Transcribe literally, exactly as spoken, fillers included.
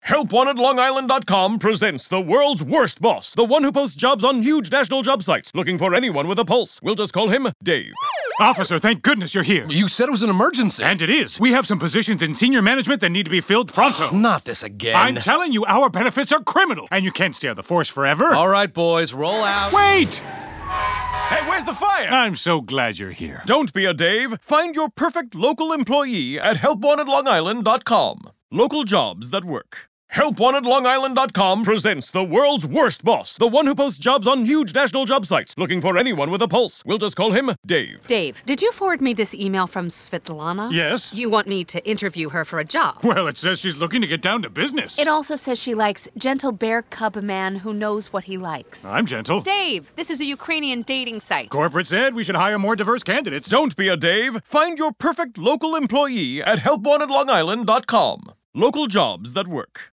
help wanted long island dot com presents the world's worst boss, the one who posts jobs on huge national job sites, looking for anyone with a pulse. We'll just call him Dave. Officer, thank goodness you're here. You said it was an emergency. And it is. We have some positions in senior management that need to be filled pronto. Not this again. I'm telling you, our benefits are criminal, and you can't stay on the force forever. All right, boys, roll out. Wait! Hey, where's the fire? I'm so glad you're here. Don't be a Dave. Find your perfect local employee at help wanted long island dot com. Local jobs that work. help wanted long island dot com presents the world's worst boss, the one who posts jobs on huge national job sites, looking for anyone with a pulse. We'll just call him Dave. Dave, did you forward me this email from Svetlana? Yes. You want me to interview her for a job? Well, it says she's looking to get down to business. It also says she likes gentle bear cub man who knows what he likes. I'm gentle. Dave, this is a Ukrainian dating site. Corporate said we should hire more diverse candidates. Don't be a Dave. Find your perfect local employee at help wanted long island dot com. Local jobs that work.